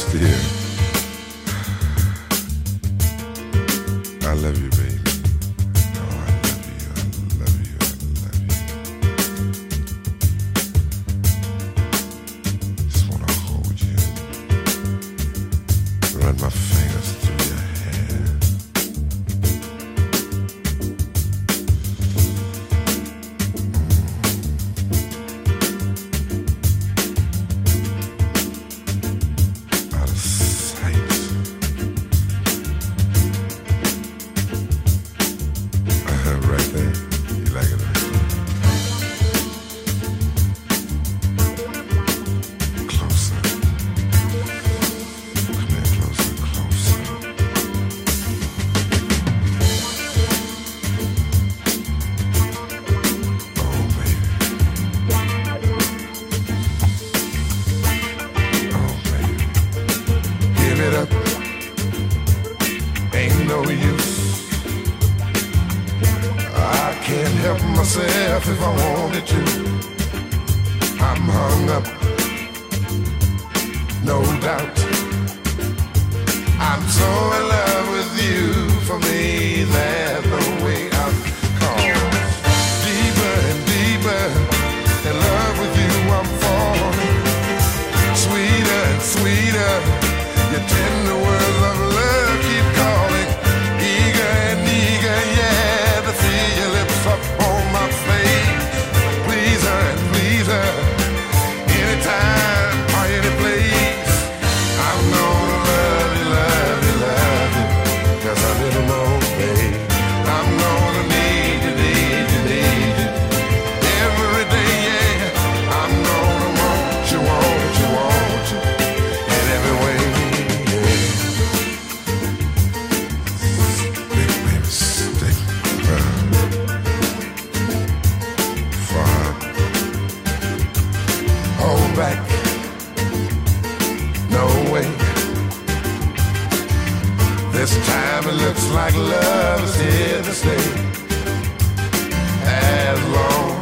dear. I love you, baby. Oh, I love you, I love you, I love you. Just wanna hold you. Run my fingers through your hair. Out of sight. Right there. You like it? Closer. Come here, closer, closer. Oh, baby. Oh, baby. Give it up. Ain't no use. I can't help myself if I wanted to. I'm hung up, no doubt. I'm so in love with you. For me, there's no way out. 'Cause deeper and deeper in love with you, I'm falling. Sweeter and sweeter, your tender words of love keep calling. Eager and eager, yeah, to see your lips up on my face. Please her and please her, anytime or any place. I'm gonna love you, love you, love you, 'cause I little know, babe. I'm gonna need you, need you, need you every day, yeah. I'm gonna want you, want you, want you in every way, yeah. Stick, baby, stick around. Far. Hold back. No way. This time it looks like love is here to stay. As long